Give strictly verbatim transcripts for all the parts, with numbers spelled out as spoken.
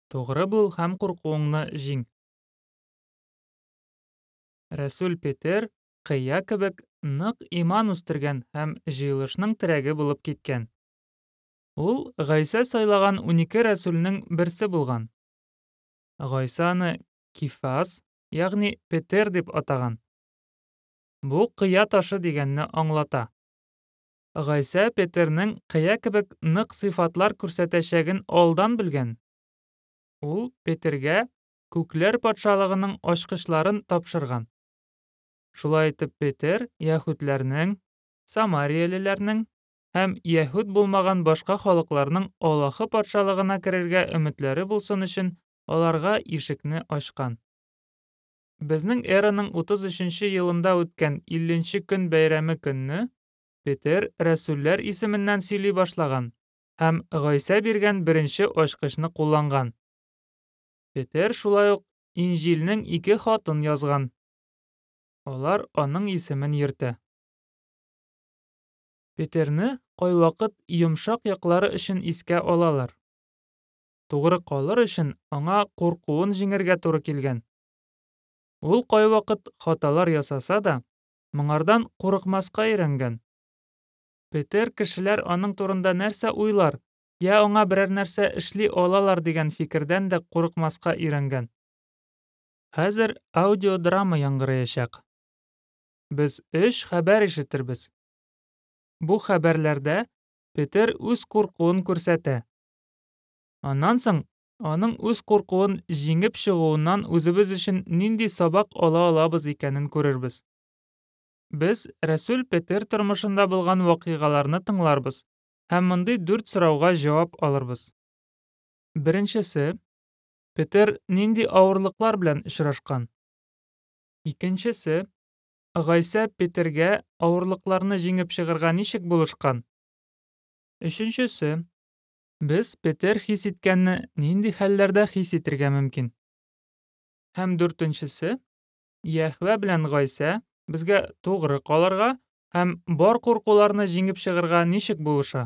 Тугры бул һәм куркуыңны җиң. Рәсүл Петер кыя кебек нык иман үстергән һәм җыелышның терәге булып киткән. Ул Гайса сайлаган унике рәсүлнең берсе булган. Гайса аны Кифас, ягъни Петер дип атаган. Бу кыя ташы дигәнне аңлата. Гайса Петернең кыя кебек нык сыйфатлар күрсәтәчәген алдан белгән. Ул Петергә күкләр патшалыгының ачкычларын тапшырган. Шулай итеп Петер яһүдләрнең, самариялеләрнең һәм яһүд булмаган башка халыкларның Аллаһы патшалыгына керергә өметләре булсын өчен аларга ишекне ачкан. Безнең эраның утыз өченче елында үткән илленче көн бәйрәме көнне Петер рәсүлләр исеменнән сөйли башлаган һәм Гайса биргән беренче ачкычны кулланган. Петер шулай ук Инҗилнең ике хатын язган. Алар аның исемен йөртә. Петерне кайвакыт йомшак яклары өчен искә алалар. Тугры калыр өчен аңа куркуын җиңәргә туры килгән. Ул кайвакыт хаталар ясаса да, моңардан курыкмаска өйрәнгән. Петер кешеләр аның турында нәрсә уйлар, я аңа берәр нәрсә эшли алалар дигән фикердән дә курыкмаска өйрәнгән. Хәзер аудиодрама яңгыраячак. Без өч хәбәр ишетербез. Бу хәбәрләрдә Петер үз куркуын күрсәтә. Аннан соң аның үз куркуын җиңеп чыгуыннан үзебез өчен нинди сабак ала алабыз икәнен күрербез. Без Рәсүл Петер тормышында булган вакыйгаларны тыңларбыз һәм мондый дүрт сорауга җавап алырбыз. Беренчесе, Петер нинди авырлыклар белән очрашкан? Икенчесе, Гайса Петергә авырлыкларны җиңеп чыгарга ничек булышкан? Өченчесе, без Петер хис иткәнне нинди хәлләрдә хис итәргә мөмкин? Һәм дүртенчесе, Яһвә белән Гайса безгә тугры калырга һәм бар куркуларны җиңеп чыгарга ничек булыша?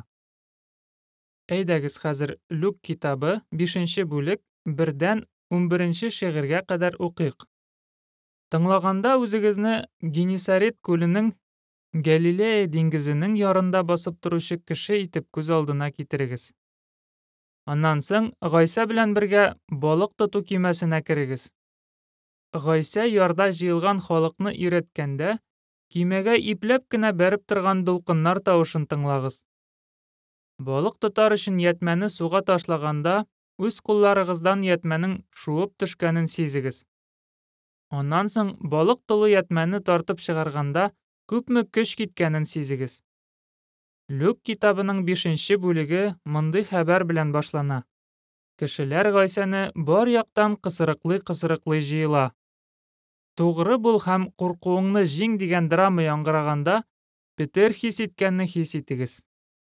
Әйдәгез хәзер Люк китабы бишенче бүлек бердән унберенче шигырьгә кадәр укыйк. Тыңлаганда үзегезне Генесарет күленең Галилея диңгезенең ярында басып торучы кеше итеп күз алдына китерегез. Аннан соң Гайса белән бергә балык тоту кимәсенә керегез. Гайса ярда җыелган халыкны өйрәткәндә, кимәгә ипләп кенә бәреп торган дулкыннар тавышын тыңлагыз. Балык тотар өчен ятмәне суга ташлаганда, үз кулларыгыздан ятмәнең шуып төшкәнен сизегез. Аннан соң балык тулы ятмәне тартып чыгарганда, күпме көч киткәнен сизегез. Люк китабының бишенче бүлеге мондый хәбәр белән башлана. Кешеләр Гайсаны бар яктан кысырыклый-кысырыклый җыела. Тугры бул һәм куркуыңны җиң дигән драма яңгыраганда, Петер хис иткәнне хис итегез.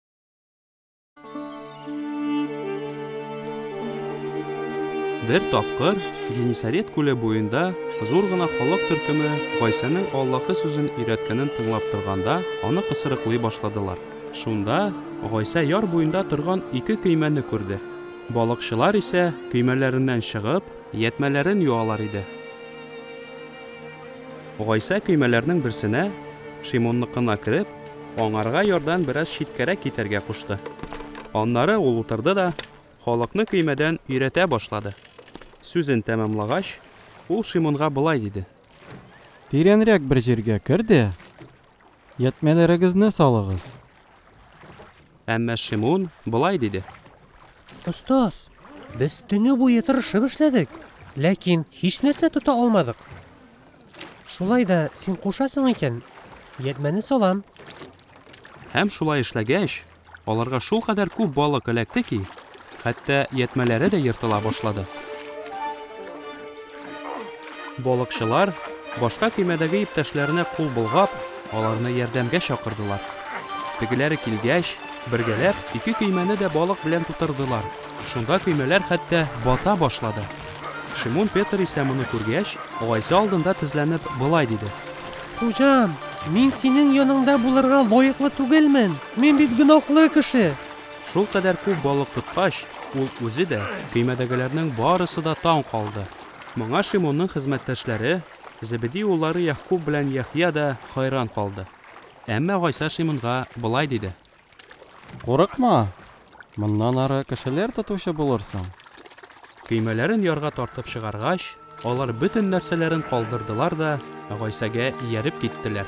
Бер тапкыр Генесарет күле буенда зур гына халык төркеме Гайсаның Аллаһы сүзен өйрәткәнен тыңлап торганда, аны кысырыклый башладылар. Шунда Гайса яр буенда торган ике көймәне күрде. Балыкчылар исә көймәләреннән чыгып, ятмәләрен юалар иде. Гайса көймәләрнең берсенә, Шимонныкына кереп, аңарга ярдан бераз читкәрәк китәргә кушты. Аннары ул утырды да халыкны көймәдән өйрәтә башлады. Сүзен тәмамлагач, ул Шимонга былай диде: Тирәнрәк бер җиргә керде, ятмәләрегезне салыгыз. Әмма Шимон былай диде: Остаз, без төнне буе тырышып эшләдек, ләкин һич нәрсә тота алмадык. Шулай да син кушасың икән, ятмәне салам. Һәм шулай эшләгәч, аларга шул кадәр күп балык эләкте ки, хәтта ятмәләре дә йыртыла башлады. Балыкчылар башка көймәдәге иптәшләренә кул болгап, аларны ярдәмгә чакырдылар. Тегеләре килгәч, бергәләп ике көймәне дә балык белән тутырдылар. Шунда көймәләр хәтта бата башлады. Шимон Петр исә моны күргәч, Гайса алдында тезләнеп былай диде: Хуҗам, мин синең яныңда булырга лаеклы түгелмен. Мин бит гөнаһлы кеше. Шул кадәр күп балык тоткач, Ул үзе дә, көймәдәгеләрнең барысы да таң калды. Моңа Шимонның хезмәттәшләре, Зебедей уллары Якуб белән Яхья да хайран калды. Әмма Гайса Шимонга болай диде: Курыкма. Моннан ары кешеләр тотучы булырсың. Көймәләрен ярга тартып чыгаргач, алар бөтен нәрсәләрен калдырдылар да Гайсәгә ияреп киттеләр.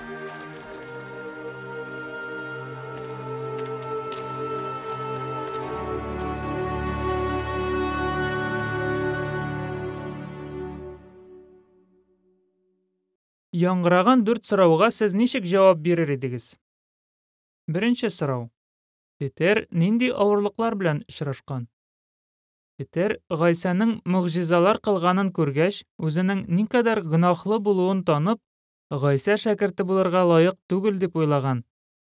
Яңгыраган дүрт сорауга сез ничек җавап бирер идегез? Беренче сорау. Петер нинди авырлыклар белән очрашкан? Петер Гайсаның мөгъҗизалар кылганын күргәч, үзенең никадәр гөнаһлы булуын танып, Гайса шәкерте булырга лаек түгел дип уйлаган.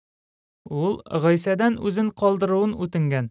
Ул Гайсадан үзен калдыруын үтенгән.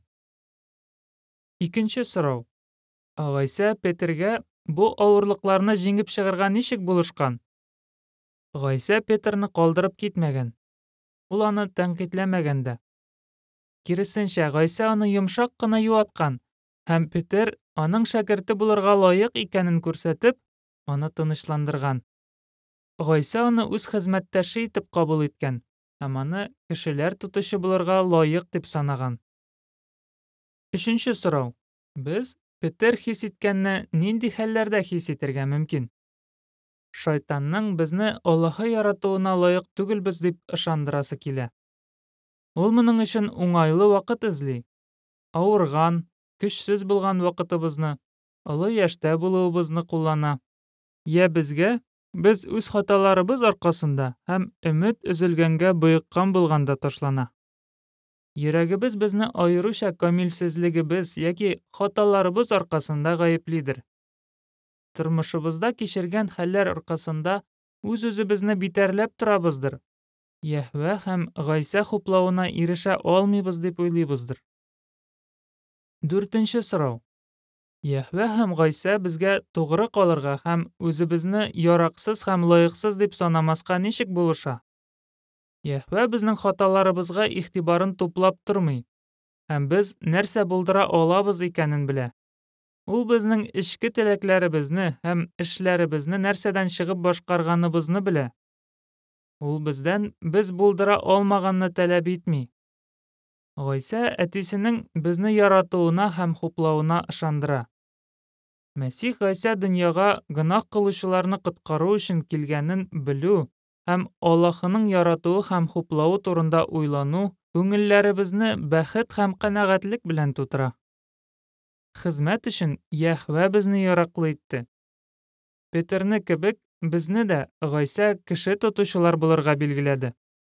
Икенче сорау. Гайса Петергә бу авырлыкларны җиңеп чыгарга ничек булышкан? Гайса Петерне калдырып китмәгән. Ул аны тәнкыйтьләмәгән дә. Киресенчә, Гайса аны йомшак кына юаткан, һәм Петер аның шәкерте булырга лаек икәнен күрсәтеп, аны тынычландырган. Гайса аны үз хезмәттәше итеп кабул иткән, һәм аны кешеләр тотучы булырга лаек дип санаган. Өченче сорау. Без Петер хис иткәнне нинди хәлләрдә хис итәргә мөмкин? Шайтанның безне Аллаһы яратуына лаек түгелбез дип ышандырасы килә. Ул моның өчен уңайлы вакыт эзли. Авырган, көчсез булган вакытыбызны, олы яшьтә булуыбызны куллана. Я безгә без үз хаталарыбыз аркасында һәм өмет өзелгәнгә боеккан булганда ташлана. Йөрәгебез безне аеруча камилсезлегебез яки хаталарыбыз аркасында гаеплидер. Тормышыбызда кичергән хәлләр аркасында үз-үзебезне битәрләп торабыздыр. Яһвә һәм Гайса хуплауына ирешә алмыйбыз дип уйлыйбыздыр. Дүртенче сорау. Яһвә һәм Гайса безгә тугры калырга һәм үзебезне яраксыз һәм лаексыз дип санамаска ничек булыша? Яһвә безнең хаталарыбызга игътибарын туплап тормый, һәм без нәрсә булдыра алабыз икәнен белә. Ул безнең эчке теләкләребезне һәм эшләребезне нәрсәдән чыгып башкарганыбызны белә. Ул бездән без булдыра алмаганны таләп итми. Гайса әтисенең безне яратуына һәм хуплауына ышандыра. Мәсих Гайса дөньяга гөнаһ кылучыларны коткару өчен килгәнен белү һәм Аллаһының яратуы һәм хуплауы турында уйлану күңелләребезне бәхет һәм канәгатьлек белән тутыра. Хезмәт өчен Яһвә безне яраклы итте. Петерне кебек безне дә Гайса кеше тотучылар булырга билгеләде.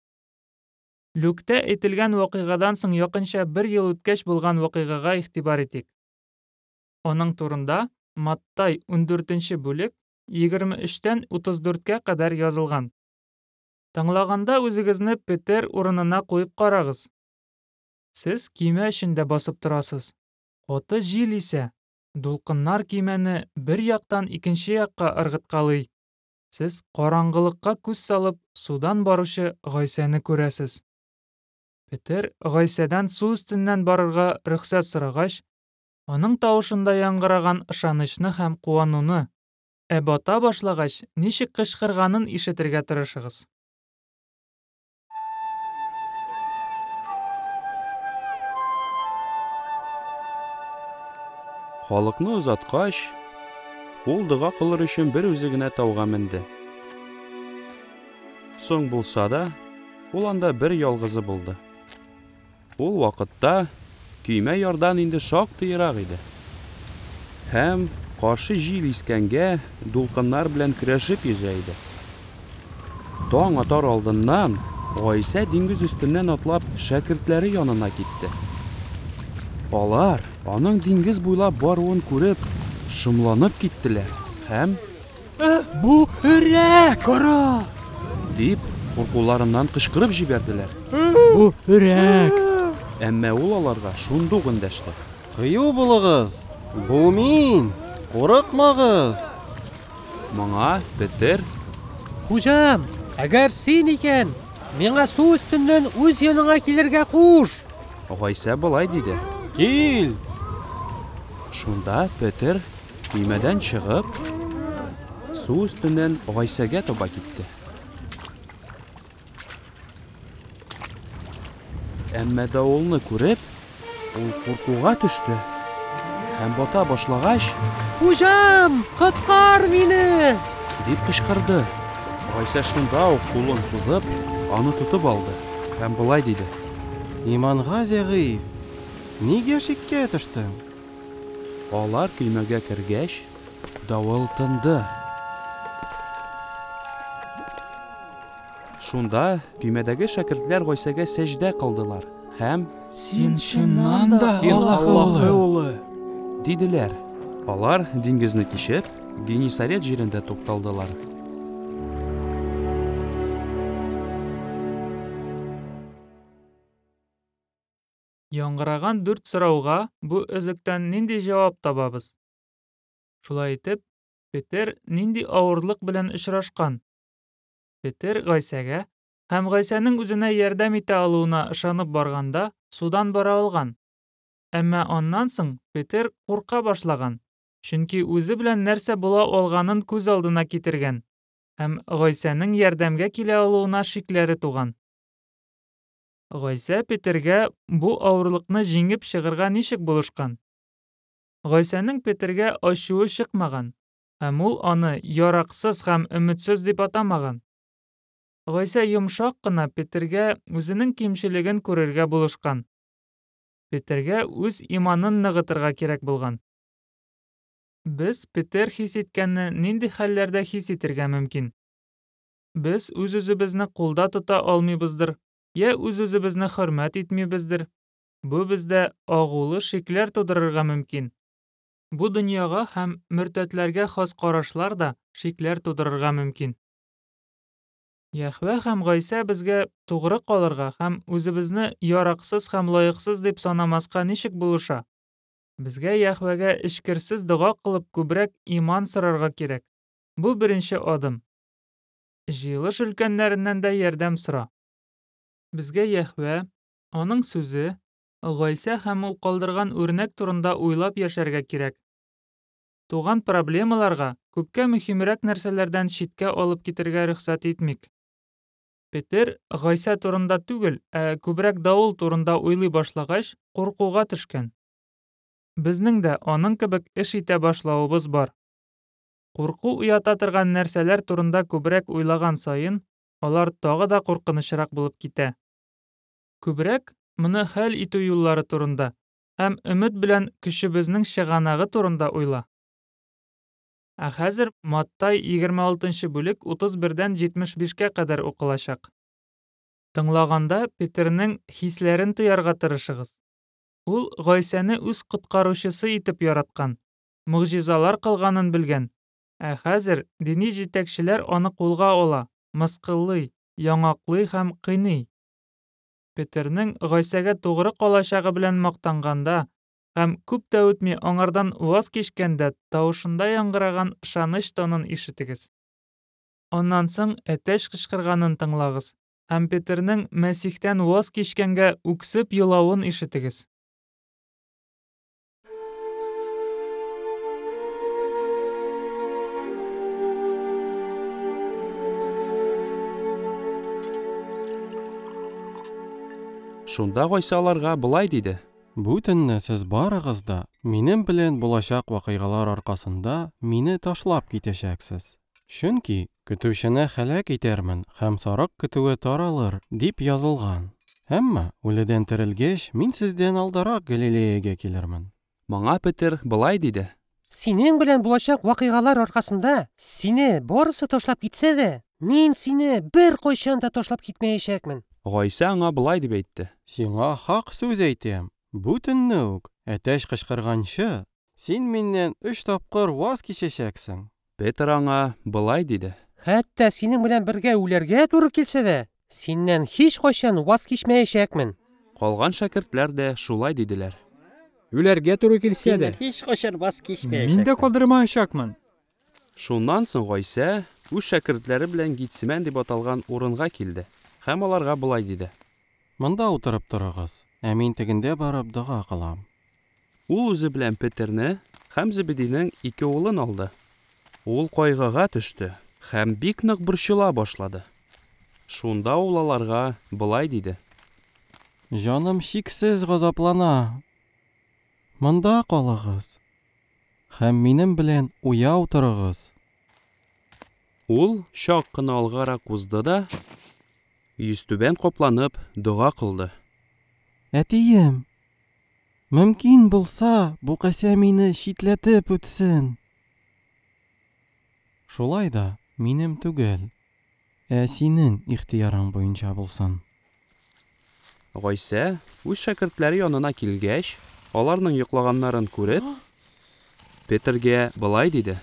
Люктә әйтелгән вакыйгадан соң якынча бер ел үткәч булган вакыйгага игътибар итик. Аның турында Маттай ундүртенче бүлек егерме өчтән утыз дүрткә кадәр язылган. Тыңлаганда үзегезне Петер урынына куеп карагыз. Сез кимә эчендә басып торасыз. Каты җил исә, дулкыннар кимәне бер яктан икенче якка ыргыткалый. Сез караңгылыкка күз салып, судан баручы Гайсаны күрәсез. Петер Гайсадан су өстеннән барырга рөхсәт сорагач, аның тавышында яңгыраган ышанычны һәм куануны, ә бата башлагач, ничек кычкырганын ишетергә тырышыгыз. Халыкны озаткач, ул дога кылыр өчен бер үзе генә тауга менде. Соң булса да, ул анда бер ялгызы булды. Ул вакытта көймә ярдан инде шактый ерак иде. Һәм каршы җил искәнгә дулкыннар белән көрәшеп йөзә иде. Таң атар алдыннан Гайса диңгез өстеннән атлап шәкертләре янына китте. Алар аның диңгез буйлап баруын күреп, шымланып киттеләр һәм Бу өрәк! Кара! дип куркуларыннан кычкырып җибәрделәр. Бу өрәк! Әмма ул аларга шундук эндәште. Кыю булыгыз! Бу мин! Курыкмагыз! Моңа Петер: Хуҗам, әгәр син икән, миңа су өстеннән үз яныңа килергә куш. Гайса болай диде. Кил! Шунда Петер көймәдән чыгып, су өстеннән Гайсәгә таба китте. Әмма давылны күреп, ул куркуга төште. Һәм бата башлагач, Хуҗам, коткар мине! дип кычкырды. Гайсә шунда ук кулын сузып, аны тотып алды һәм болай диде: Иманга зәгыйф. Нигә шиккә төштең? Алар көймәгә кергәч, давыл тынды. Шунда көймәдәге шәкертләр Гайсәгә сәҗдә кылдылар һәм Син чыннан да Аллаһы улы диделәр. Алар диңгезне кичеп, Генесарет җирендә тукталдылар. Яңгыраган дүрт сорауга бу өзектән нинди җавап табабыз? Шулай итеп, Петер нинди авырлык белән очрашкан? Петер Гайсәгә һәм Гайсәнең үзенә ярдәм итә алуына ышанып барганда судан бара алган. Әмма аннан соң Петер курка башлаган, чөнки үзе белән нәрсә була алганын күз алдына китергән һәм Гайсәнең ярдәмгә килә алуына шикләре туган. Гайсә Петергә бу авырлыкны җиңеп чыгарга ничек булышкан? Гайсәнең Петергә ачуы чыкмаган һәм ул аны яраксыз һәм өметсез дип атамаган. Гайсә йомшак кына Петергә үзенең кимчелеген күрергә булышкан. Петергә үз иманын ныгытырга кирәк булган. Без Петер хис иткәнне нинди хәлләрдә хис итергә мөмкин? Без үз-үзебезне кулда тота алмыйбыздыр, я үз-үзебезне хөрмәт итмибездер. Бу бездә агулы шикләр тудырырга мөмкин. Бу дөньяга һәм мөртәтләргә хас карашлар да шикләр тудырырга мөмкин. Яхвә һәм Гайсә безгә тугры калырга һәм үзебезне яраксыз һәм лаяксыз дип санамаска ничек булыша? Безгә Яхвәгә эчкерсез дуга кылып күбрәк иман сорарга кирәк. Бу беренче адым. Җыелыш өлкәннәреннән дә ярдәм сора. Безгә Яхвә, аның сүзе, Гайсә һәм ул калдырган үрнәк турында уйлап яшәргә кирәк. Туган проблемаларга күпкә мөһимрәк нәрсәләрдән читкә алып китергә рөхсәт итмик. Петер Гайсә турында түгел, ә күбрәк давыл турында уйлый башлагач, куркуга төшкән. Безнең дә аның кебек эш итә башлавыбыз бар. Курку уята торган нәрсәләр турында күбрәк уйлаган саен, алар тагы да куркынычрак булып китә. Күбрәк моны хәл итү юллары турында һәм өмет белән көчебезнең чыганагы турында уйла. Ә хәзер Маттай егерме алтынчы бүлек утыз бердән җитмеш бишкә кадәр укылачак. Тыңлаганда Петернең хисләрен тоярга тырышыгыз. Ул Гайсәне үз коткаручысы итеп яраткан, мөгъҗизалар кылганын белгән. Ә хәзер дини җитәкчеләр аны кулга ала, мыскыллый, яңаклый һәм кыйный. Петернең Гайсәгә тугры калачагы белән мактанганда һәм күп тә үтми аңардан ваз кичкәндә тавышында яңгыраган ышаныч тонын ишетегез. Аннан соң әтәч кычкырганын тыңлагыз һәм Петернең Мәсихтән ваз кичкәнгә үксеп елавын ишетегез. Шунда Гайсә аларга болай диде: Бу төнне сез барыгыз да минем белән булачак вакыйгалар аркасында мине ташлап китәчәксез. Чөнки көтүчене һәлак итәрмен һәм сарык көтүе таралыр дип язылган. Әмма үледән терелгәч мин сездән алдарак Галилеягә килермен. Моңа Петер болай диде: Синең белән булачак вакыйгалар аркасында сине барысы ташлап китсә дә, мин сине бер кайчан да ташлап китмәячәкмен. Гайсә аңа болай дип әйтте: Сиңа хак сүз әйтәм. Бу төнне үк әтәч кычкырганчы, син миннән өч тапкыр ваз кичәчәксең. Петер аңа болай диде: Хәтта синең белән бергә үләргә туры килсә дә, синнән һич кайчан ваз кичмәячәкмен. Калган шәкертләр дә шулай диделәр. Үләргә туры килсә дә, Һич кайчан ваз мин дә калдырмаячакмын. Шуннан соң Гайсә үз шәкертләре белән Гитсимән дип аталган урынга килде һәм аларга болай диде: Монда утырып торыгыз, ә мин тегендә барып дога кылам. Ул үзе белән Петерне һәм Зебедийның ике улын алды. Ул кайгыга төште һәм бик нык борчыла башлады. Шунда ул аларга былай диде: Җаным шиксез газаплана. Монда калыгыз. Һәм минем белән уяу торыгыз. Ул чак кына алгарак узды да, йөзтүбән капланып, дуга кылды. Әтием, мөмкин булса, бу касә мине шитләтеп үтсен. Шулай да минем түгел, ә синең ихтыярың буенча булсын. Гайсә үз шәкертләре янына килгәч, аларның йоклаганнарын күреп, Петергә былай диде: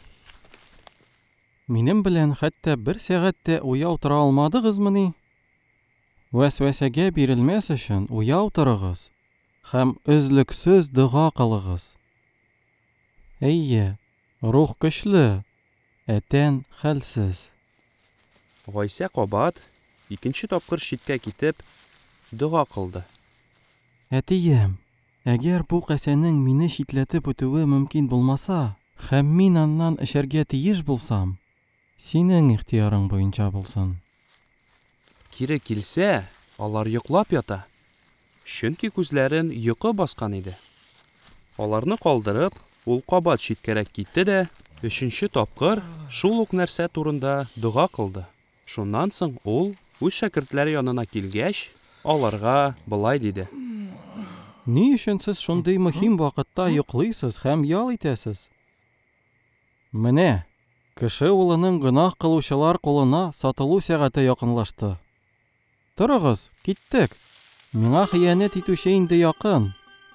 Минем белән хәтта бер сәгатьтә уяу тора алмадыгызмыни? Вәсвәсәгә бирелмәс өчен уяу торыгыз һәм өзлексез дуга кылыгыз. Әйе, рух көчле, ә тән хәлсез. Гайсә кабат икенче тапкыр читкә китеп дуга кылды. Әтием, әгәр бу касәнең мине шитләтеп үтүе мөмкин булмаса, һәм мин аннан эчәргә тиеш булсам, синең ихтыярың буенча булсын. Кире килсә, алар йоклап ята. Чөнки күзләрен йокы баскан иде. Аларны калдырып, ул кабат читкәрәк китте дә, өченче тапкыр шул ук нәрсә турында дуга кылды. Шуннан соң ул үз шәкертләре янына килгәч, аларга былай диде: Ни өчен сез шундый мөһим вакытта йоклыйсыз һәм ял итәсез? Менә, кеше улының гынах кылучылар кулына сатылу сәгате якынлашты. Торыгыз, киттек. Миңа хыянәт итүче инде якын.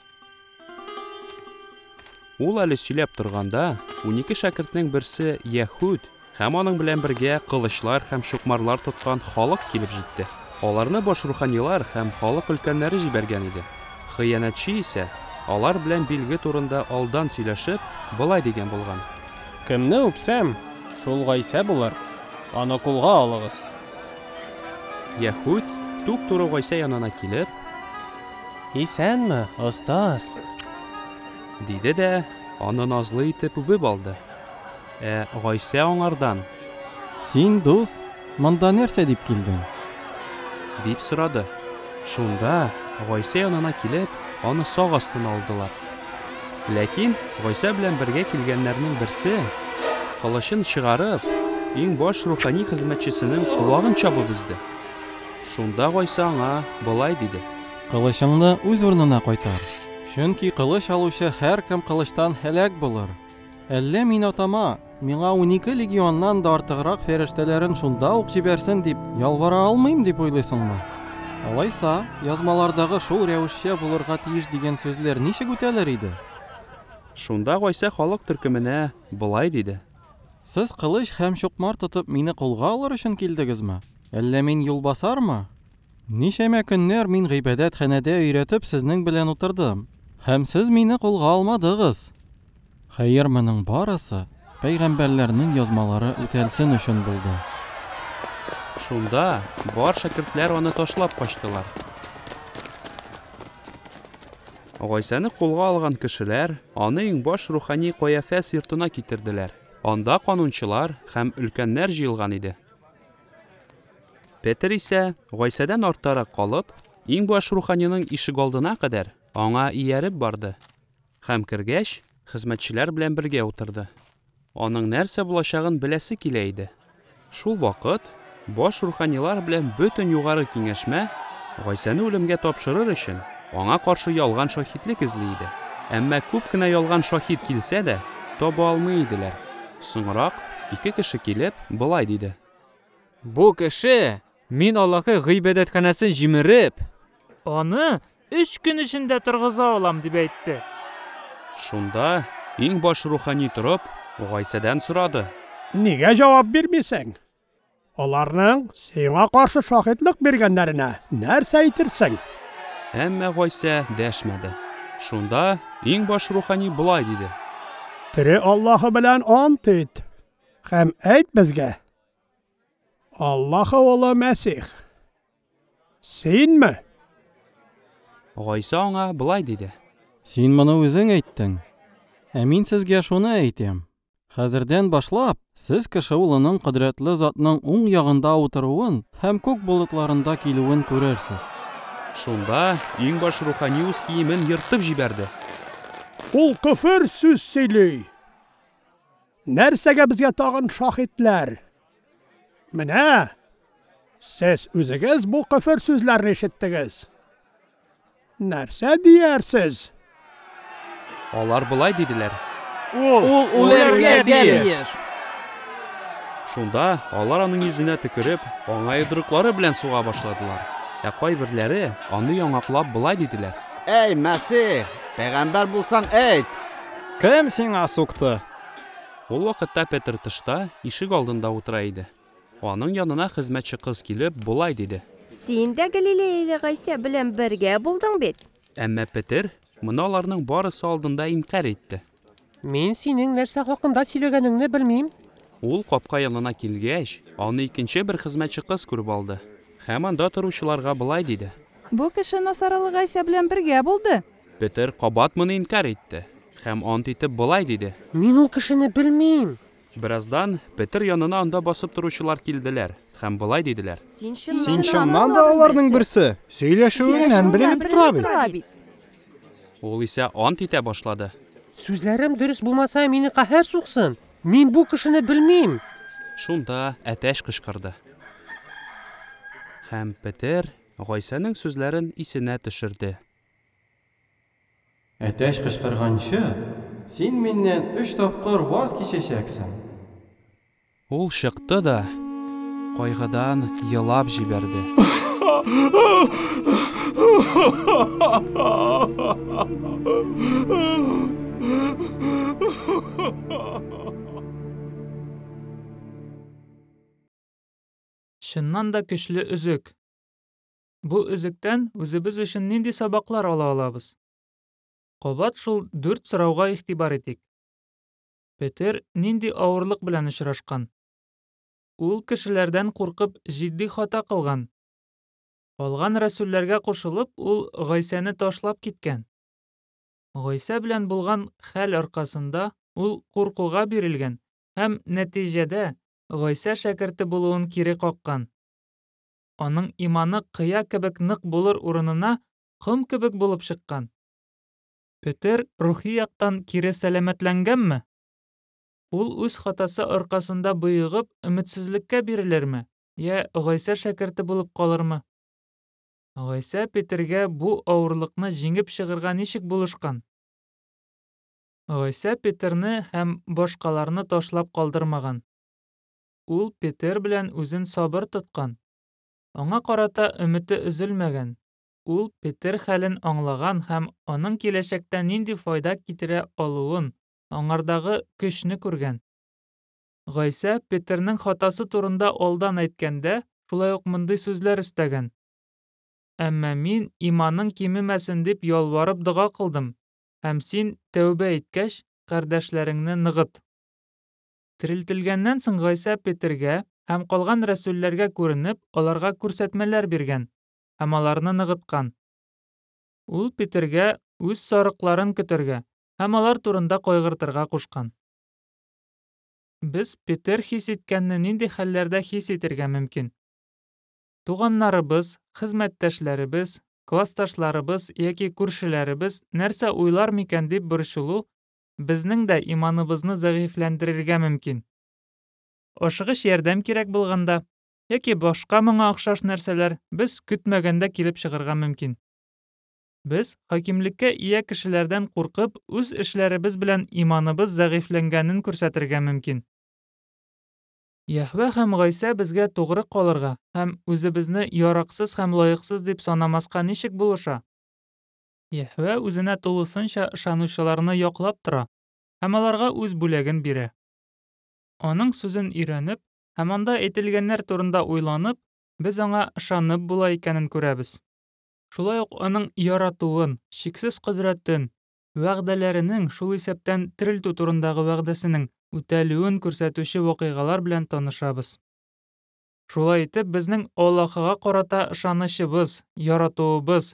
Ул әле сөйләп торганда, унике шәкертнең берсе Яһүд һәм аның белән бергә кылычлар һәм чукмарлар тоткан халык килеп җитте. Аларны баш руханилар һәм халык өлкәннәре җибәргән иде. Хыянәтче исә алар белән билге турында алдан сөйләшеп, былай дигән булган: Кемне үпсәм, шул Гайсә булыр. Аны кулга алыгыз. Яһүд туп-туры Гайсә янына килеп, Исәнме, остаз? диде дә аны назлы итеп үбеп алды. Ә Гайсә аңардан: Син, дус, монда нәрсә дип килдең? дип сорады. Шунда Гайсә янына килеп, аны сак астына алдылар. Ләкин Гайсә белән бергә килгәннәрнең берсе, кылычын чыгарып, иң баш рухани хезмәтчесенең кулагын чабып үзде. Шунда Гайсә аңа былай диде: Кылычыңны үз урынына кайтар. Чөнки кылыч алучы һәркем кылычтан һәлак булыр. Әллә мин атама, миңа унике легионнан да артыграк фәрештәләрен шунда ук җибәрсен дип ялвара алмыйм дип уйлыйсыңмы? Алайса, язмалардагы шул рәвешчә булырга тиеш дигән сүзләр ничек үтәлер иде? Шунда Гайсә халык төркеменә былай диде: Сез кылыч һәм чукмар тотып мине кулга алыр өчен килдегезме? Әллә мин юлбасармы? Ничәмә көннәр мин гыйбадәтханәдә өйрәтеп сезнең белән утырдым, һәм сез мине кулга алмадыгыз. Хәер, моның барысы пәйгамбәрләрнең язмалары үтәлсен өчен булды. Шунда бар шәкертләр аны ташлап качтылар. Гайсәне кулга алган кешеләр аны иң баш рухани Каяфәс йортына китерделәр. Анда канунчылар һәм өлкәннәр җыелган иде. Петр исә Гайсәдән артарак калып, иң баш руханиның ишек алдына кадәр аңа ияреп барды. Һәм кергәч, хезмәтчеләр белән бергә утырды. Аның нәрсә булачагын беләсе килә иде. Шул вакыт баш руханилар белән бөтен югары киңәшмә Гайсәне үлемгә тапшырыр өчен аңа каршы ялган шаһитлек эзли иде. Әмма күп кенә ялган шаһит килсә дә, таба алмый иделәр. Соңрак ике кеше килеп былай диде: Бу кеше мин Аллаһы гыйбадәтханәсен җимереп, Аны өч көн эчендә торгыза алам дип әйтте. Шунда иң баш рухани торып, Гайсәдән сорады: Нигә җавап бирмисең? Аларның сиңа каршы шаһитлык биргәннәренә нәрсә әйтерсең? Әмма Гайсә дәшмәде. Шунда иң баш рухани былай диде: Тере Аллаһы белән ант ит һәм әйт безгә: Аллаһы улы Мәсих, синме? Гайсә аңа былай диде: Син моны үзең әйттең. Ә мин сезгә шуны әйтәм. Хәзердән башлап, сез кеше улының кодрәтле затның уң ягында утыруын һәм күк болытларында килүен күрерсез. Шунда иңбаш рухани үз киемен йыртып җибәрде. Ул күфер сүз сөйли. Нәрсәгә безгә тагын шаһитлар? Менә, сез үзегез бу күфер сүзләрне ишеттегез. Нәрсә диярсез? Алар болай диделәр. Ул үләргә тиеш. Шунда алар аның йөзенә төкереп, аңа йодрыклары белән суга башладылар. Ә кайберләре аны яңаклап болай диделәр. Эй, Мәсих, пәйгамбәр булсаң әйт. Кем сиңа сукты? Ул вакытта Петр тышта ишек алдында утыра иде. Аның янына хезмәтче кыз килеп болай диде. Син дә Галилеялы Гайса белән бергә булдың бит. Әмма Петр моны аларның барысы алдында инкар итте. Мин синең нәрсә хакында сөйләгәнеңне белмим. Ул капка янына килгәч, аны икенче бер хезмәтче кыз күреп алды. Һәм анда торучыларга болай диде. Бу кеше Насаралы Гайса белән бергә булды. Петр кабат моны инкар итте. Һәм ант итеп болай диде. Мин ул кешене белмим. Бераздан Петр янына анда басып торучылар килделәр. Һәм болай диделәр. Син Син чыннан да аларның берсе. Сөйләшүеңнән беленеп тора бит. Ул исә ант итә башлады. Сүзләрем дөрес булмаса, мине каһәр суксын. Мин бу кешене белмим. Шунда әтәч кычкырды. Һәм Петр Гайсаның сүзләрен исенә төшерде. Әтәч кычкырганчы, син миннән өч тапкыр ваз кичәчәксең. Ул чыкты да кайгыдан елап җибәрде. Чыннан да көчле үзек. Бу үзектән үзебез өчен нинди сабаклар ала алабыз? Кабат шул дүрт сорауга игътибар итик. Петр нинди авырлык белән очрашкан? Ул кешеләрдән куркып җитди хата кылган. Калган рәсүлләргә кушылып, ул Гайсаны ташлап киткән. Гайса белән булган хәл аркасында ул куркуга бирелгән һәм нәтиҗәдә Гайса шәкерте булуын кире каккан. Аның иманы кыя кебек нык булыр урынына ком кебек булып чыккан. Петр рухи яктан кире сәламәтләнгәнме? Ул үз хатасы аркасында быйыгып, өметсезлеккә бирелерме? Я Гайса шәкерте булып калырмы? Гайса Петргә бу авырлыкны җиңеп чыгарга ничек булышкан? Гайса Петрны һәм башкаларны ташлап калдырмаган. Ул Петр белән үзен сабыр тоткан. Аңа карата өмете өзелмәгән. Ул Петр хәлен аңлаган һәм аның киләчәктә нинди файда китерә алуын, аңардагы көчне күргән. Гайса Петрның хатасы турында алдан әйткәндә, шулай ук мондый сүзләр өстәгән. Әмма мин иманың кимемәсен дип ялварып дога кылдым, һәм син тәүбә иткәч, кардәшләреңне ныгыт. Терелтелгәннән соң Гайса Петргә һәм калган рәсүлләргә күренеп, аларга күрсәтмәләр биргән һәм аларны ныгыткан. Ул Петргә үз сарыкларын көтәргә һәм алар турында кайгыртырга кушкан. Без Петр хис иткәнне нинди хәлләрдә хис итәргә мөмкин? Туганнарыбыз, хезмәттәшләребез, классташларыбыз яки күршеләребез нәрсә уйлар микән дип борчылу безнең дә иманыбызны зәгыйфьләндерергә мөмкин. Ашыгыч ярдәм кирәк булганда, яки башка моңа охшаш нәрсәләр без көтмәгәндә килеп чыгарга мөмкин. Без хакимлеккә ия кешеләрдән куркып, үз эшләребез белән иманыбыз зәгыйфьләнгәнен күрсәтергә мөмкин. Яһвә һәм Гайса безгә тугры калырга һәм үзебезне яраксыз һәм лаексыз дип санамаска ничек булыша? Яһвә үзенә тулысынча ышанучыларны яклап тора һәм аларга үз бүләген бирә. Аның сүзен өйрәнеп һәм анда әйтелгәннәр турында уйланып, без аңа ышанып була икәнен күрәбез. Шулай ук аның яратуын, чиксез кодрәтен, вәгъдәләренең шул исәптән терелтү турындагы вәгъдәсенең үтәлүен күрсәтүче вакыйгалар белән танышабыз. Шулай итеп, безнең Аллаһыга карата ышанычыбыз, яратуыбыз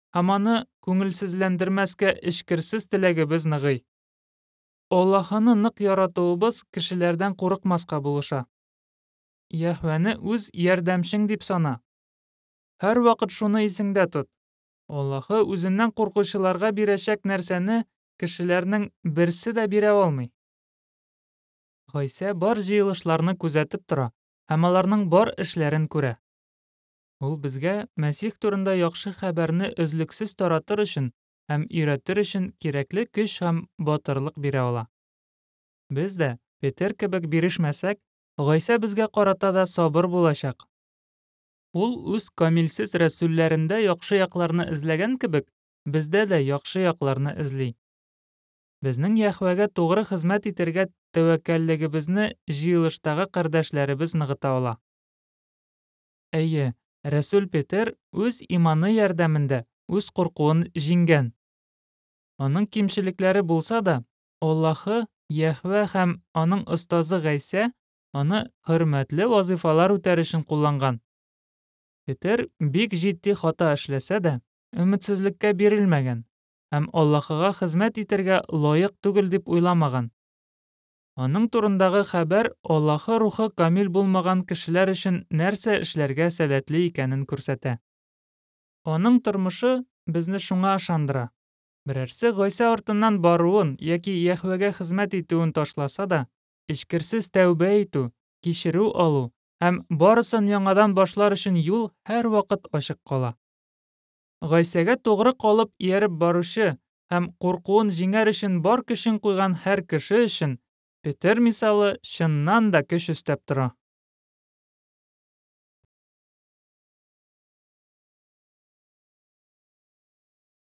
һәм аны күңелсезләндермәскә эчкерсез теләгебез ныгый. Аллаһны нык яратуыбыз кешеләрдән курыкмаска булыша. Яһвәне үз ярдәмчең дип сана. Һәр вакыт шуны исеңдә тот. Аллаһы үзеннән куркучыларга бирәчәк нәрсәне кешеләрнең берсе дә бирә алмый. Гайсә бар җыелышларны күзәтеп тора һәм аларның бар эшләрен күрә. Ул безгә Мәсих турында яхшы хәбәрне өзлексез таратыр өчен һәм өйрәтер өчен кирәкле көч һәм батырлык бирә ала. Без дә, Петер кебек бирешмәсәк, Гайсә безгә карата да сабыр булачак. Ул үз камилсез рәсүлләрендә яхшы якларны эзләгән кебек, бездә дә яхшы якларны эзли. Безнең Яһвәгә тугры хезмәт итәргә тәвәккәллегебезне җыелыштагы кардәшләребез ныгыта ала. Әйе, Рәсүл Петер үз иманы ярдәмендә үз куркуын җиңгән. Аның кимчелекләре булса да, Аллаһы, Яһвә һәм аның остазы Гайсә аны хөрмәтле вазифалар үтәр өчен кулланган. Петер бик җитди хата эшләсә дә, өметсезлеккә бирелмәгән һәм Аллаһыга хезмәт итәргә лаек түгел дип уйламаган. Аның турындагы хәбәр Аллаһы рухы камил булмаган кешеләр өчен нәрсә эшләргә сәләтле икәнен күрсәтә. Аның тормышы безне шуңа ышандыра. Берәрсе Гайсә артыннан баруын яки Яһвәгә хезмәт итүен ташласа да, эчкерсез тәүбә итү, кичерү алу һәм барысын яңадан башлар өчен юл һәр вакыт ачык кала. Гайсәгә тугры калып ияреп баручы һәм куркуын җиңәр өчен бар көчен куйган һәр кеше өчен Петер мисалы чыннан да көч өстәп тора.